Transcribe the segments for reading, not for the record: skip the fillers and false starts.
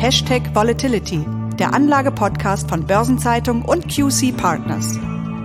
#Volatility, der Anlage-Podcast von Börsenzeitung und QC Partners.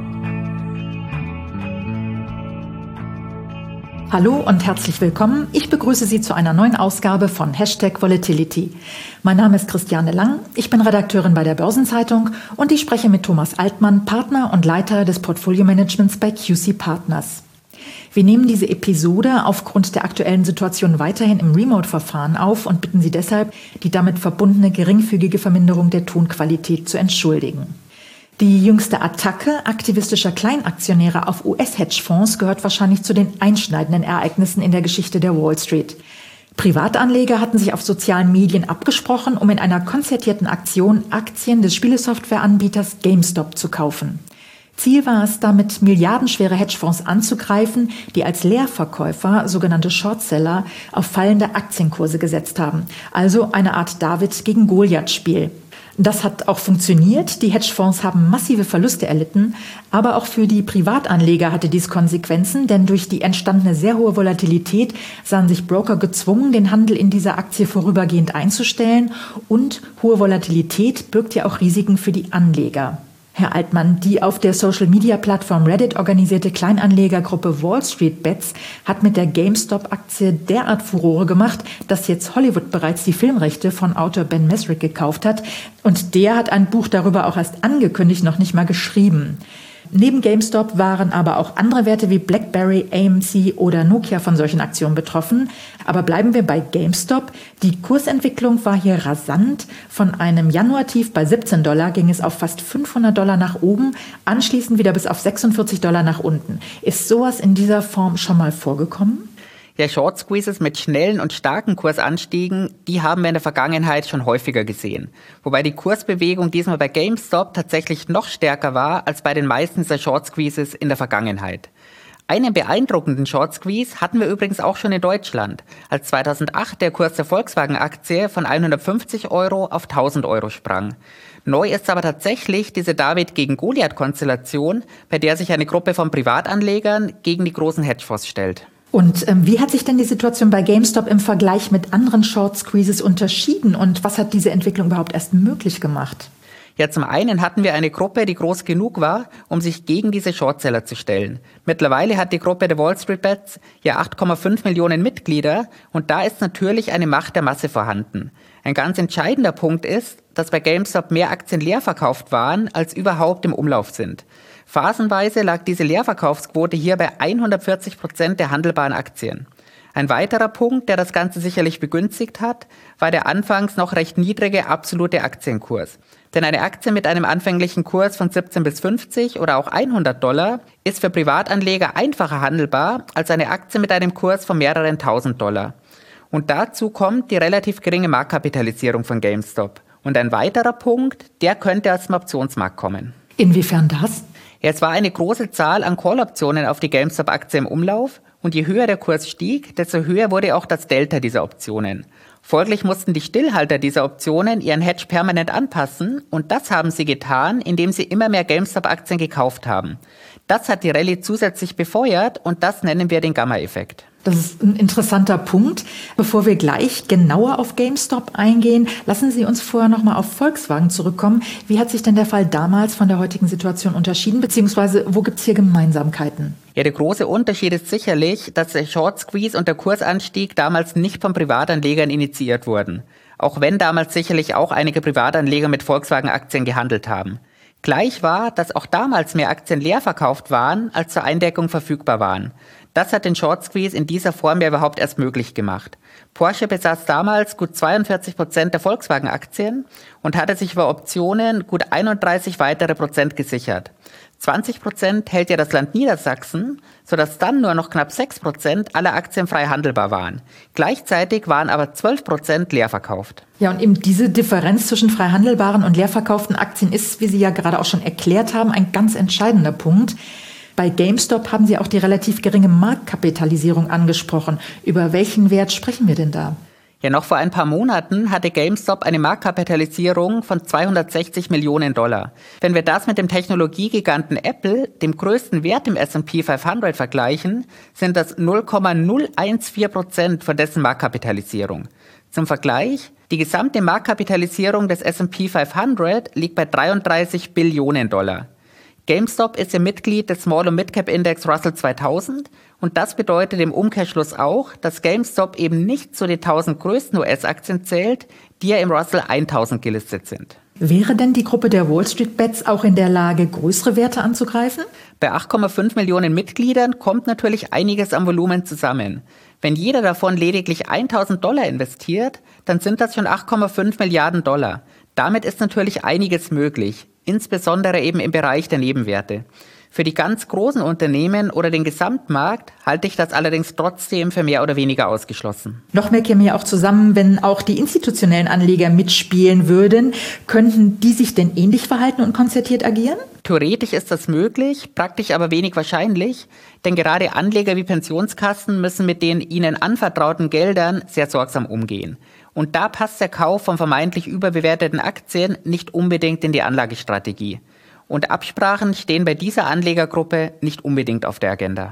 Hallo und herzlich willkommen. Ich begrüße Sie zu einer neuen Ausgabe von #Volatility. Mein Name ist Christiane Lang, ich bin Redakteurin bei der Börsenzeitung und ich spreche mit Thomas Altmann, Partner und Leiter des Portfolio-Managements bei QC Partners. Wir nehmen diese Episode aufgrund der aktuellen Situation weiterhin im Remote-Verfahren auf und bitten Sie deshalb, die damit verbundene geringfügige Verminderung der Tonqualität zu entschuldigen. Die jüngste Attacke aktivistischer Kleinaktionäre auf US-Hedgefonds gehört wahrscheinlich zu den einschneidenden Ereignissen in der Geschichte der Wall Street. Privatanleger hatten sich auf sozialen Medien abgesprochen, um in einer konzertierten Aktion Aktien des Spielesoftwareanbieters GameStop zu kaufen. Ziel war es, damit milliardenschwere Hedgefonds anzugreifen, die als Leerverkäufer, sogenannte Shortseller, auf fallende Aktienkurse gesetzt haben. Also eine Art David gegen Goliath-Spiel. Das hat auch funktioniert. Die Hedgefonds haben massive Verluste erlitten. Aber auch für die Privatanleger hatte dies Konsequenzen, denn durch die entstandene sehr hohe Volatilität sahen sich Broker gezwungen, den Handel in dieser Aktie vorübergehend einzustellen. Und hohe Volatilität birgt ja auch Risiken für die Anleger. Herr Altmann, die auf der Social-Media-Plattform Reddit organisierte Kleinanlegergruppe Wall Street Bets hat mit der GameStop-Aktie derart Furore gemacht, dass jetzt Hollywood bereits die Filmrechte von Autor Ben Mesrick gekauft hat. Und der hat ein Buch darüber auch erst angekündigt, noch nicht mal geschrieben. Neben GameStop waren aber auch andere Werte wie BlackBerry, AMC oder Nokia von solchen Aktionen betroffen. Aber bleiben wir bei GameStop. Die Kursentwicklung war hier rasant. Von einem Januartief bei $17 ging es auf fast $500 nach oben, anschließend wieder bis auf $46 nach unten. Ist sowas in dieser Form schon mal vorgekommen? Ja, Short Squeezes mit schnellen und starken Kursanstiegen, die haben wir in der Vergangenheit schon häufiger gesehen. Wobei die Kursbewegung diesmal bei GameStop tatsächlich noch stärker war als bei den meisten dieser Short Squeezes in der Vergangenheit. Einen beeindruckenden Short Squeeze hatten wir übrigens auch schon in Deutschland, als 2008 der Kurs der Volkswagen-Aktie von 150 € auf 1000 € sprang. Neu ist aber tatsächlich diese David gegen Goliath-Konstellation, bei der sich eine Gruppe von Privatanlegern gegen die großen Hedgefonds stellt. Und wie hat sich denn die Situation bei GameStop im Vergleich mit anderen Short Squeezes unterschieden und was hat diese Entwicklung überhaupt erst möglich gemacht? Ja, zum einen hatten wir eine Gruppe, die groß genug war, um sich gegen diese Shortseller zu stellen. Mittlerweile hat die Gruppe der Wall Street Bets ja 8,5 Millionen Mitglieder und da ist natürlich eine Macht der Masse vorhanden. Ein ganz entscheidender Punkt ist, dass bei GameStop mehr Aktien leer verkauft waren, als überhaupt im Umlauf sind. Phasenweise lag diese Leerverkaufsquote hier bei 140% der handelbaren Aktien. Ein weiterer Punkt, der das Ganze sicherlich begünstigt hat, war der anfangs noch recht niedrige absolute Aktienkurs. Denn eine Aktie mit einem anfänglichen Kurs von 17 bis 50 oder auch $100 ist für Privatanleger einfacher handelbar als eine Aktie mit einem Kurs von mehreren $1000. Und dazu kommt die relativ geringe Marktkapitalisierung von GameStop. Und ein weiterer Punkt, der könnte aus dem Optionsmarkt kommen. Inwiefern das? Es war eine große Zahl an Call-Optionen auf die GameStop-Aktie im Umlauf und je höher der Kurs stieg, desto höher wurde auch das Delta dieser Optionen. Folglich mussten die Stillhalter dieser Optionen ihren Hedge permanent anpassen und das haben sie getan, indem sie immer mehr GameStop-Aktien gekauft haben. Das hat die Rallye zusätzlich befeuert und das nennen wir den Gamma-Effekt. Das ist ein interessanter Punkt. Bevor wir gleich genauer auf GameStop eingehen, lassen Sie uns vorher noch mal auf Volkswagen zurückkommen. Wie hat sich denn der Fall damals von der heutigen Situation unterschieden, beziehungsweise wo gibt es hier Gemeinsamkeiten? Ja, der große Unterschied ist sicherlich, dass der Short Squeeze und der Kursanstieg damals nicht von Privatanlegern initiiert wurden. Auch wenn damals sicherlich auch einige Privatanleger mit Volkswagen-Aktien gehandelt haben. Gleich war, dass auch damals mehr Aktien leer verkauft waren, als zur Eindeckung verfügbar waren. Das hat den Short Squeeze in dieser Form ja überhaupt erst möglich gemacht. Porsche besaß damals gut 42% der Volkswagen-Aktien und hatte sich über Optionen gut 31 weitere Prozent gesichert. 20% hält ja das Land Niedersachsen, sodass dann nur noch knapp 6% aller Aktien frei handelbar waren. Gleichzeitig waren aber 12% leer verkauft. Ja, und eben diese Differenz zwischen frei handelbaren und leer verkauften Aktien ist, wie Sie ja gerade auch schon erklärt haben, ein ganz entscheidender Punkt. Bei GameStop haben Sie auch die relativ geringe Marktkapitalisierung angesprochen. Über welchen Wert sprechen wir denn da? Ja, noch vor ein paar Monaten hatte GameStop eine Marktkapitalisierung von $260 Millionen. Wenn wir das mit dem Technologiegiganten Apple, dem größten Wert im S&P 500, vergleichen, sind das 0,014% von dessen Marktkapitalisierung. Zum Vergleich, die gesamte Marktkapitalisierung des S&P 500 liegt bei 33 Billionen $. GameStop ist ja Mitglied des Small- und Mid-Cap-Index Russell 2000 und das bedeutet im Umkehrschluss auch, dass GameStop eben nicht zu den 1000 größten US-Aktien zählt, die ja im Russell 1000 gelistet sind. Wäre denn die Gruppe der Wall Street Bets auch in der Lage, größere Werte anzugreifen? Bei 8,5 Millionen Mitgliedern kommt natürlich einiges an Volumen zusammen. Wenn jeder davon lediglich $1.000 investiert, dann sind das schon 8,5 Milliarden $. Damit ist natürlich einiges möglich, insbesondere eben im Bereich der Nebenwerte. Für die ganz großen Unternehmen oder den Gesamtmarkt halte ich das allerdings trotzdem für mehr oder weniger ausgeschlossen. Noch mehr käme ja auch zusammen, wenn auch die institutionellen Anleger mitspielen würden. Könnten die sich denn ähnlich verhalten und konzertiert agieren? Theoretisch ist das möglich, praktisch aber wenig wahrscheinlich, denn gerade Anleger wie Pensionskassen müssen mit den ihnen anvertrauten Geldern sehr sorgsam umgehen. Und da passt der Kauf von vermeintlich überbewerteten Aktien nicht unbedingt in die Anlagestrategie. Und Absprachen stehen bei dieser Anlegergruppe nicht unbedingt auf der Agenda.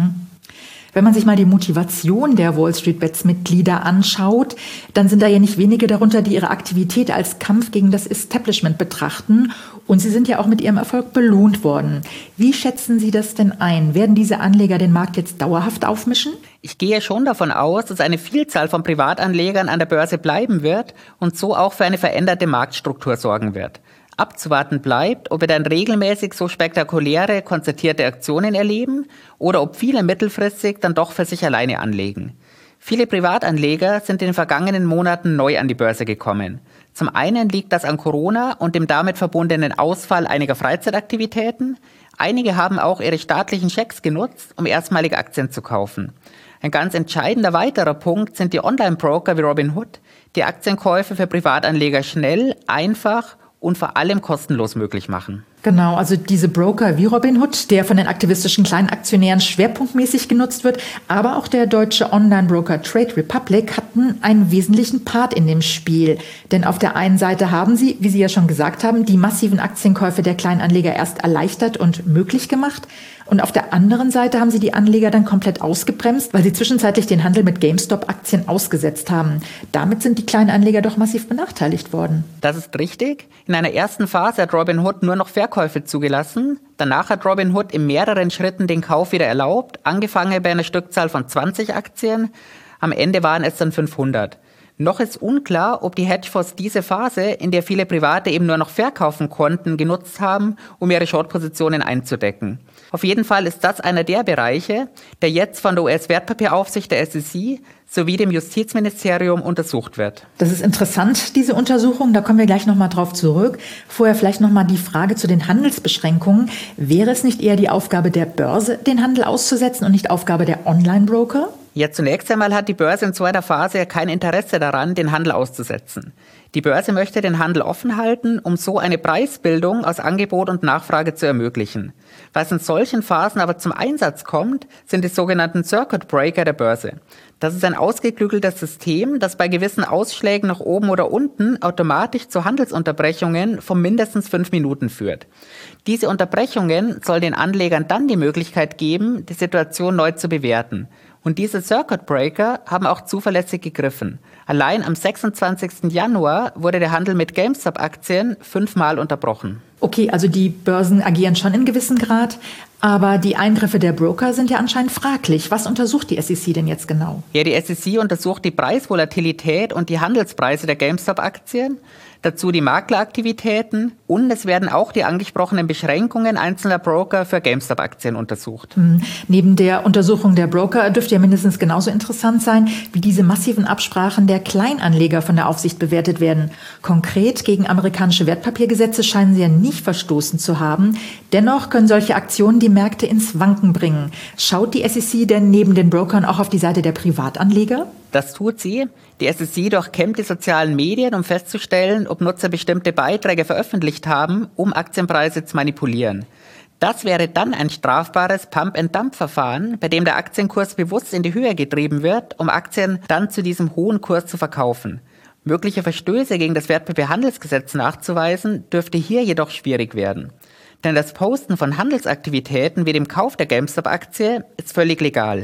Wenn man sich mal die Motivation der Wall Street Bets Mitglieder anschaut, dann sind da ja nicht wenige darunter, die ihre Aktivität als Kampf gegen das Establishment betrachten. Und sie sind ja auch mit ihrem Erfolg belohnt worden. Wie schätzen Sie das denn ein? Werden diese Anleger den Markt jetzt dauerhaft aufmischen? Ich gehe schon davon aus, dass eine Vielzahl von Privatanlegern an der Börse bleiben wird und so auch für eine veränderte Marktstruktur sorgen wird. Abzuwarten bleibt, ob wir dann regelmäßig so spektakuläre, konzertierte Aktionen erleben oder ob viele mittelfristig dann doch für sich alleine anlegen. Viele Privatanleger sind in den vergangenen Monaten neu an die Börse gekommen. Zum einen liegt das an Corona und dem damit verbundenen Ausfall einiger Freizeitaktivitäten. Einige haben auch ihre staatlichen Schecks genutzt, um erstmalig Aktien zu kaufen. Ein ganz entscheidender weiterer Punkt sind die Online-Broker wie Robinhood, die Aktienkäufe für Privatanleger schnell, einfach und vor allem kostenlos möglich machen. Genau, also diese Broker wie Robinhood, der von den aktivistischen Kleinaktionären schwerpunktmäßig genutzt wird, aber auch der deutsche Online-Broker Trade Republic hatten einen wesentlichen Part in dem Spiel. Denn auf der einen Seite haben sie, wie Sie ja schon gesagt haben, die massiven Aktienkäufe der Kleinanleger erst erleichtert und möglich gemacht. Und auf der anderen Seite haben sie die Anleger dann komplett ausgebremst, weil sie zwischenzeitlich den Handel mit GameStop-Aktien ausgesetzt haben. Damit sind die Kleinanleger doch massiv benachteiligt worden. Das ist richtig. In einer ersten Phase hat Robinhood nur noch Verkäufe zugelassen. Danach hat Robinhood in mehreren Schritten den Kauf wieder erlaubt, angefangen bei einer Stückzahl von 20 Aktien. Am Ende waren es dann 500. Noch ist unklar, ob die Hedgefonds diese Phase, in der viele Private eben nur noch verkaufen konnten, genutzt haben, um ihre Short-Positionen einzudecken. Auf jeden Fall ist das einer der Bereiche, der jetzt von der US-Wertpapieraufsicht der SEC sowie dem Justizministerium untersucht wird. Das ist interessant, diese Untersuchung. Da kommen wir gleich nochmal drauf zurück. Vorher vielleicht nochmal die Frage zu den Handelsbeschränkungen. Wäre es nicht eher die Aufgabe der Börse, den Handel auszusetzen und nicht Aufgabe der Online-Broker? Ja, zunächst einmal hat die Börse in so einer Phase kein Interesse daran, den Handel auszusetzen. Die Börse möchte den Handel offen halten, um so eine Preisbildung aus Angebot und Nachfrage zu ermöglichen. Was in solchen Phasen aber zum Einsatz kommt, sind die sogenannten Circuit Breaker der Börse. Das ist ein ausgeklügeltes System, das bei gewissen Ausschlägen nach oben oder unten automatisch zu Handelsunterbrechungen von mindestens 5 Minuten führt. Diese Unterbrechungen sollen den Anlegern dann die Möglichkeit geben, die Situation neu zu bewerten. Und diese Circuit Breaker haben auch zuverlässig gegriffen. Allein am 26. Januar wurde der Handel mit GameStop-Aktien 5-mal unterbrochen. Okay, also die Börsen agieren schon in gewissem Grad, aber die Eingriffe der Broker sind ja anscheinend fraglich. Was untersucht die SEC denn jetzt genau? Ja, die SEC untersucht die Preisvolatilität und die Handelspreise der GameStop-Aktien, dazu die Makleraktivitäten und es werden auch die angesprochenen Beschränkungen einzelner Broker für GameStop-Aktien untersucht. Neben der Untersuchung der Broker dürfte ja mindestens genauso interessant sein, wie diese massiven Absprachen der Kleinanleger von der Aufsicht bewertet werden. Konkret gegen amerikanische Wertpapiergesetze scheinen sie ja nicht verstoßen zu haben. Dennoch können solche Aktionen die Märkte ins Wanken bringen. Schaut die SEC denn neben den Brokern auch auf die Seite der Privatanleger? Das tut sie. Die SEC durchkämmt die sozialen Medien, um festzustellen, ob Nutzer bestimmte Beiträge veröffentlicht haben, um Aktienpreise zu manipulieren. Das wäre dann ein strafbares Pump-and-Dump-Verfahren, bei dem der Aktienkurs bewusst in die Höhe getrieben wird, um Aktien dann zu diesem hohen Kurs zu verkaufen. Mögliche Verstöße gegen das Wertpapierhandelsgesetz nachzuweisen, dürfte hier jedoch schwierig werden. Denn das Posten von Handelsaktivitäten wie dem Kauf der GameStop-Aktie ist völlig legal.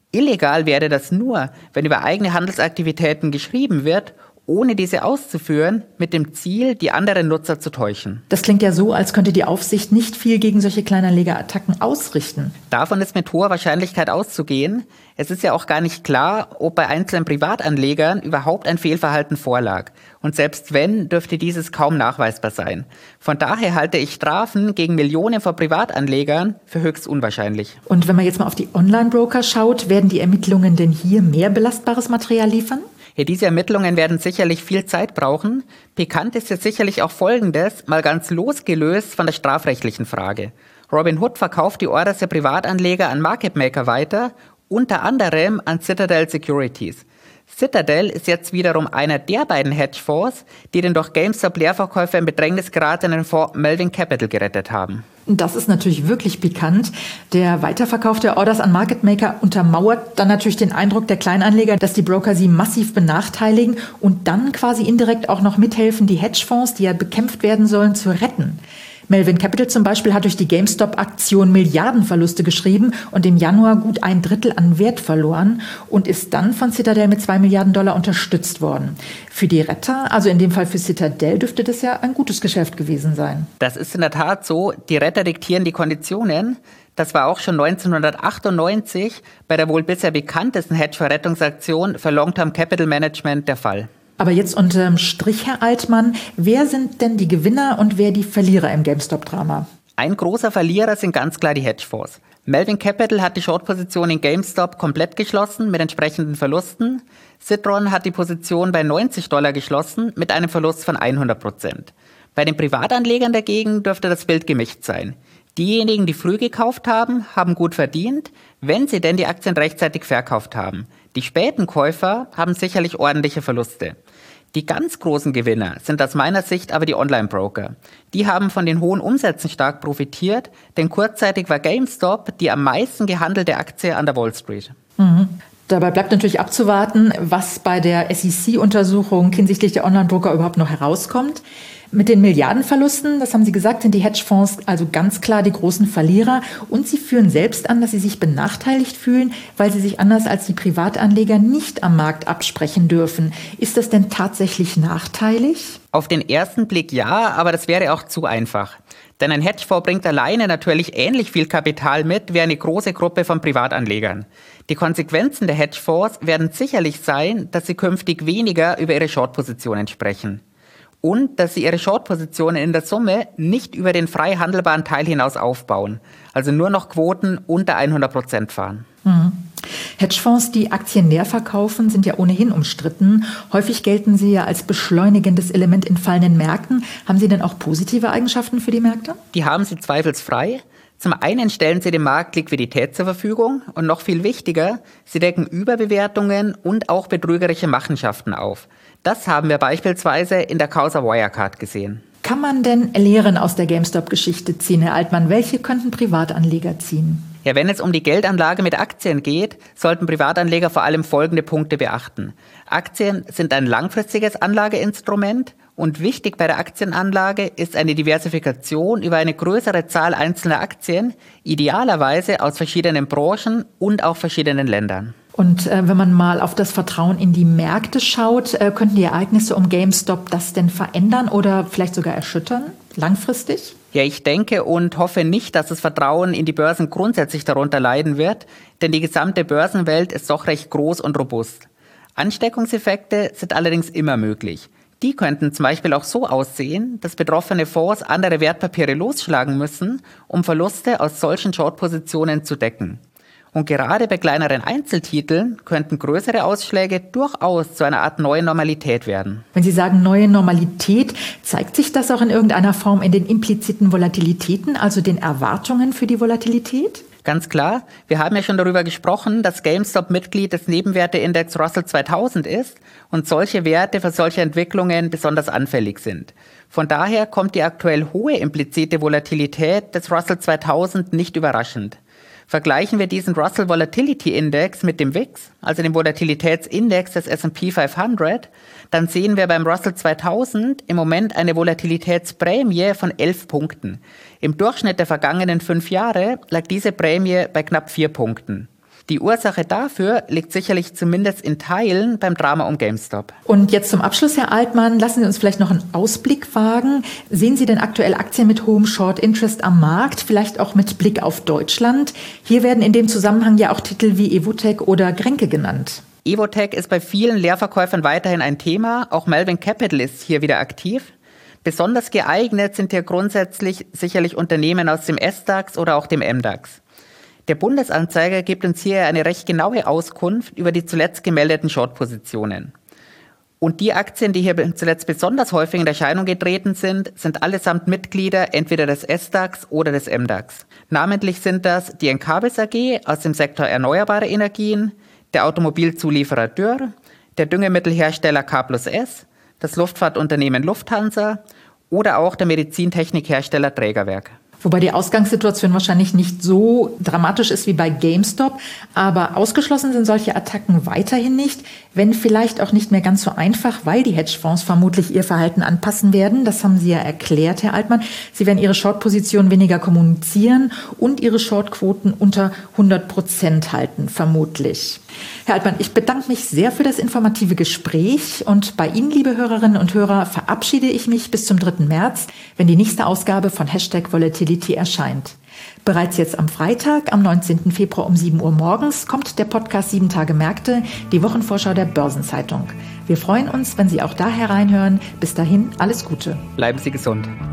Illegal wäre das nur, wenn über eigene Handelsaktivitäten geschrieben wird, ohne diese auszuführen, mit dem Ziel, die anderen Nutzer zu täuschen. Das klingt ja so, als könnte die Aufsicht nicht viel gegen solche Kleinanlegerattacken ausrichten. Davon ist mit hoher Wahrscheinlichkeit auszugehen. Es ist ja auch gar nicht klar, ob bei einzelnen Privatanlegern überhaupt ein Fehlverhalten vorlag. Und selbst wenn, dürfte dieses kaum nachweisbar sein. Von daher halte ich Strafen gegen Millionen von Privatanlegern für höchst unwahrscheinlich. Und wenn man jetzt mal auf die Online-Broker schaut, werden die Ermittlungen denn hier mehr belastbares Material liefern? Ja, diese Ermittlungen werden sicherlich viel Zeit brauchen. Pikant ist jetzt sicherlich auch Folgendes, mal ganz losgelöst von der strafrechtlichen Frage. Robinhood verkauft die Orders der Privatanleger an Market Maker weiter, unter anderem an Citadel Securities. Citadel ist jetzt wiederum einer der beiden Hedgefonds, die den durch GameStop-Leerverkäufer in Bedrängnis geratenen Fonds Melvin Capital gerettet haben. Das ist natürlich wirklich pikant. Der Weiterverkauf der Orders an Market Maker untermauert dann natürlich den Eindruck der Kleinanleger, dass die Broker sie massiv benachteiligen und dann quasi indirekt auch noch mithelfen, die Hedgefonds, die ja bekämpft werden sollen, zu retten. Melvin Capital zum Beispiel hat durch die GameStop-Aktion Milliardenverluste geschrieben und im Januar gut 1/3 an Wert verloren und ist dann von Citadel mit $2 Milliarden unterstützt worden. Für die Retter, also in dem Fall für Citadel, dürfte das ja ein gutes Geschäft gewesen sein. Das ist in der Tat so. Die Retter diktieren die Konditionen. Das war auch schon 1998 bei der wohl bisher bekanntesten Hedgefonds-Rettungsaktion für Long-Term Capital Management der Fall. Aber jetzt unterm Strich, Herr Altmann, wer sind denn die Gewinner und wer die Verlierer im GameStop-Drama? Ein großer Verlierer sind ganz klar die Hedgefonds. Melvin Capital hat die Short-Position in GameStop komplett geschlossen mit entsprechenden Verlusten. Citron hat die Position bei $90 geschlossen mit einem Verlust von 100%. Bei den Privatanlegern dagegen dürfte das Bild gemischt sein. Diejenigen, die früh gekauft haben, haben gut verdient, wenn sie denn die Aktien rechtzeitig verkauft haben. Die späten Käufer haben sicherlich ordentliche Verluste. Die ganz großen Gewinner sind aus meiner Sicht aber die Online-Broker. Die haben von den hohen Umsätzen stark profitiert, denn kurzzeitig war GameStop die am meisten gehandelte Aktie an der Wall Street. Dabei bleibt natürlich abzuwarten, was bei der SEC-Untersuchung hinsichtlich der Online-Broker überhaupt noch herauskommt. Mit den Milliardenverlusten, das haben Sie gesagt, sind die Hedgefonds also ganz klar die großen Verlierer. Und sie führen selbst an, dass sie sich benachteiligt fühlen, weil sie sich anders als die Privatanleger nicht am Markt absprechen dürfen. Ist das denn tatsächlich nachteilig? Auf den ersten Blick ja, aber das wäre auch zu einfach. Denn ein Hedgefonds bringt alleine natürlich ähnlich viel Kapital mit wie eine große Gruppe von Privatanlegern. Die Konsequenzen der Hedgefonds werden sicherlich sein, dass sie künftig weniger über ihre Short-Positionen sprechen. Und dass sie ihre Short-Positionen in der Summe nicht über den frei handelbaren Teil hinaus aufbauen. Also nur noch Quoten unter 100% fahren. Hedgefonds, die Aktien leer verkaufen, sind ja ohnehin umstritten. Häufig gelten sie ja als beschleunigendes Element in fallenden Märkten. Haben sie denn auch positive Eigenschaften für die Märkte? Die haben sie zweifelsfrei. Zum einen stellen sie dem Markt Liquidität zur Verfügung und noch viel wichtiger, sie decken Überbewertungen und auch betrügerische Machenschaften auf. Das haben wir beispielsweise in der Causa Wirecard gesehen. Kann man denn Lehren aus der GameStop-Geschichte ziehen, Herr Altmann? Welche könnten Privatanleger ziehen? Ja, wenn es um die Geldanlage mit Aktien geht, sollten Privatanleger vor allem folgende Punkte beachten. Aktien sind ein langfristiges Anlageinstrument und wichtig bei der Aktienanlage ist eine Diversifikation über eine größere Zahl einzelner Aktien, idealerweise aus verschiedenen Branchen und auch verschiedenen Ländern. Und wenn man mal auf das Vertrauen in die Märkte schaut, könnten die Ereignisse um GameStop das denn verändern oder vielleicht sogar erschüttern, langfristig? Ja, ich denke und hoffe nicht, dass das Vertrauen in die Börsen grundsätzlich darunter leiden wird, denn die gesamte Börsenwelt ist doch recht groß und robust. Ansteckungseffekte sind allerdings immer möglich. Die könnten zum Beispiel auch so aussehen, dass betroffene Fonds andere Wertpapiere losschlagen müssen, um Verluste aus solchen Short-Positionen zu decken. Und gerade bei kleineren Einzeltiteln könnten größere Ausschläge durchaus zu einer Art neuen Normalität werden. Wenn Sie sagen neue Normalität, zeigt sich das auch in irgendeiner Form in den impliziten Volatilitäten, also den Erwartungen für die Volatilität? Ganz klar, wir haben ja schon darüber gesprochen, dass GameStop Mitglied des Nebenwerteindex Russell 2000 ist und solche Werte für solche Entwicklungen besonders anfällig sind. Von daher kommt die aktuell hohe implizite Volatilität des Russell 2000 nicht überraschend. Vergleichen wir diesen Russell Volatility Index mit dem VIX, also dem Volatilitätsindex des S&P 500, dann sehen wir beim Russell 2000 im Moment eine Volatilitätsprämie von 11 Punkten. Im Durchschnitt der vergangenen 5 Jahre lag diese Prämie bei knapp 4 Punkten. Die Ursache dafür liegt sicherlich zumindest in Teilen beim Drama um GameStop. Und jetzt zum Abschluss, Herr Altmann, lassen Sie uns vielleicht noch einen Ausblick wagen. Sehen Sie denn aktuell Aktien mit hohem Short Interest am Markt, vielleicht auch mit Blick auf Deutschland? Hier werden in dem Zusammenhang ja auch Titel wie Evotec oder Grenke genannt. Evotec ist bei vielen Leerverkäufern weiterhin ein Thema. Auch Melvin Capital ist hier wieder aktiv. Besonders geeignet sind hier grundsätzlich sicherlich Unternehmen aus dem SDAX oder auch dem MDAX. Der Bundesanzeiger gibt uns hier eine recht genaue Auskunft über die zuletzt gemeldeten Short-Positionen. Und die Aktien, die hier zuletzt besonders häufig in Erscheinung getreten sind, sind allesamt Mitglieder entweder des SDAX oder des MDAX. Namentlich sind das die Encavis AG aus dem Sektor erneuerbare Energien, der Automobilzulieferer Dürr, der Düngemittelhersteller K+S, das Luftfahrtunternehmen Lufthansa oder auch der Medizintechnikhersteller Trägerwerk. Wobei die Ausgangssituation wahrscheinlich nicht so dramatisch ist wie bei GameStop. Aber ausgeschlossen sind solche Attacken weiterhin nicht, wenn vielleicht auch nicht mehr ganz so einfach, weil die Hedgefonds vermutlich ihr Verhalten anpassen werden. Das haben Sie ja erklärt, Herr Altmann. Sie werden ihre Short-Position weniger kommunizieren und ihre Short-Quoten unter 100% halten, vermutlich. Herr Altmann, ich bedanke mich sehr für das informative Gespräch und bei Ihnen, liebe Hörerinnen und Hörer, verabschiede ich mich bis zum 3. März, wenn die nächste Ausgabe von #Volatility erscheint. Bereits jetzt am Freitag, am 19. Februar um 7 Uhr morgens, kommt der Podcast 7 Tage Märkte, die Wochenvorschau der Börsenzeitung. Wir freuen uns, wenn Sie auch da hereinhören. Bis dahin, alles Gute. Bleiben Sie gesund.